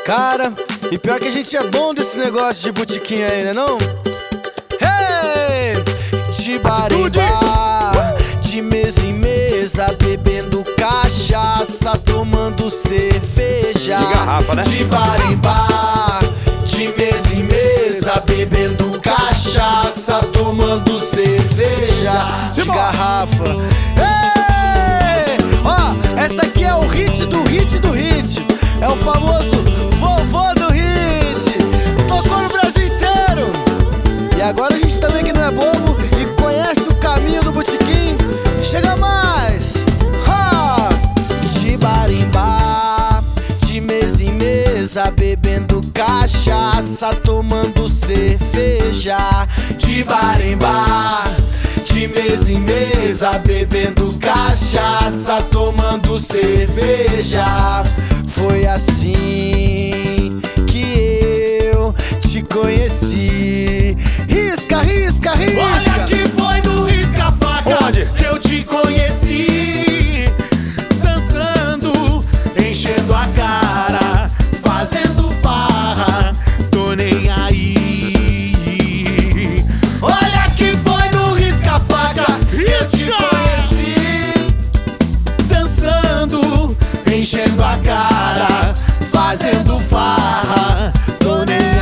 cara. E pior que a gente é bom desse negócio de botiquim aí, né não? Hey! De bar em bar, de mesa em mesa, bebendo cachaça, tomando cerveja. De garrafa, né? De bar em bar, de mesa em mesa, bebendo cachaça, tomando cerveja. De garrafa. Hey! Ó, essa aqui é o hit do hit do hit. É o famoso vovô do hit. Tocou no Brasil inteiro. E agora a gente também que não é bobo e conhece o caminho do botiquim. Chega mais! Ha! De bar em bar, de mesa em mesa, bebendo cachaça, tomando cerveja. De bar em bar, de mesa em mesa, bebendo cachaça, tomando cerveja. Foi assim que eu te conheci. Risca, risca, risca. Olha que foi no risca-faca. Onde? Que eu te conheci, dançando, enchendo a cara, fazendo farra, tô nem aí. Olha que foi no risca-faca que eu te conheci, dançando, enchendo a cara, fazendo farra, tô nem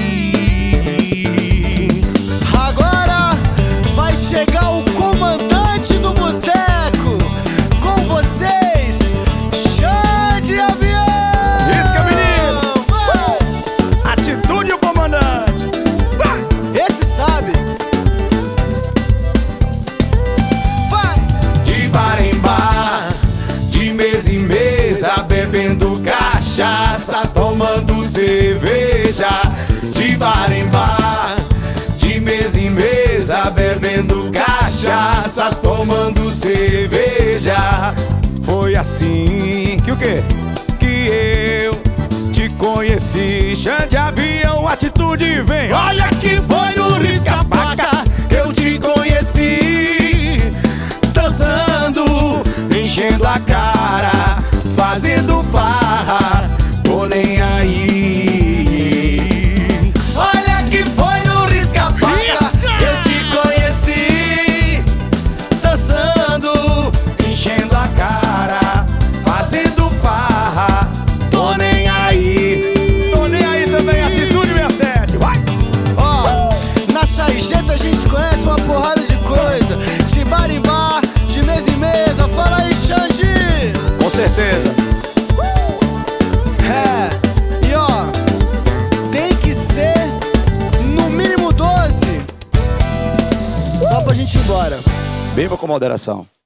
aí. Agora vai chegar o comandante do boteco. Com vocês, Xande Avião. Risca, menino. Vai. Atitude, o comandante. Esse sabe. Vai. De bar em bar, de mesa em mesa, bebendo cachaça, tomando cerveja. De bar em bar, de mesa em mesa, bebendo cachaça, tomando cerveja. Foi assim que o quê? Que eu te conheci. Xande Avião, atitude vem. Olha que foi no risca-faca que eu te conheci, dançando, enchendo a cara, fazendo farra, tô nem aí. Olha que foi no risca-faca que eu te conheci, dançando, enchendo a cara, fazendo farra, tô nem aí. Tô nem aí também, atitude 67. Vai. Ó, na sarjeta a gente conhece uma porrada de coisa. De bar em bar, de mesa em mesa. Fala aí, Xande. Com certeza. É, e ó, tem que ser no mínimo 12 só pra gente ir embora. Beba com moderação.